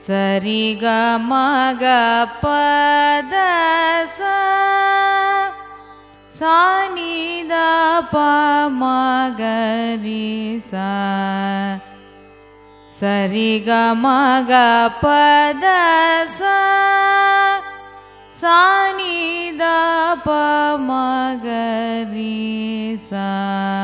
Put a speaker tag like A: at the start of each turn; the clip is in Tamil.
A: சரி க மக பத சானி த ப மகரி சா சரி க மக பத சானி த ப மகரி சா